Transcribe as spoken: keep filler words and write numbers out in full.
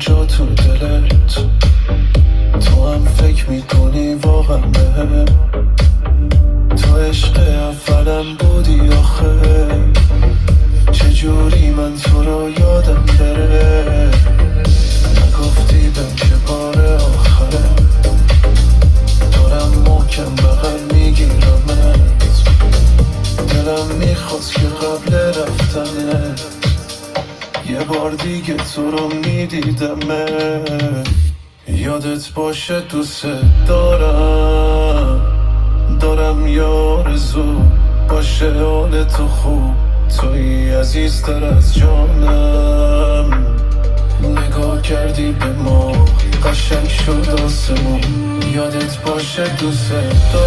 جا تو دلت، تو هم فکر میکنی واقعا به تو عشق اولم بودی آخه. چجوری من تو رو یادم بره، نگفتی بهم که بار آخره. دارم محکم بغل میگیرمت، دلم میخواست که قبل رفتنه یه بار دیگه تو رو میدیدمه. یادت باشه دوست دارم، دارم یه آرزو باشه حال تو خوب، توی عزیزتر از جانم. نگاه کردی به ما قشنگ شد آسمون. یادت باشه دوست دارم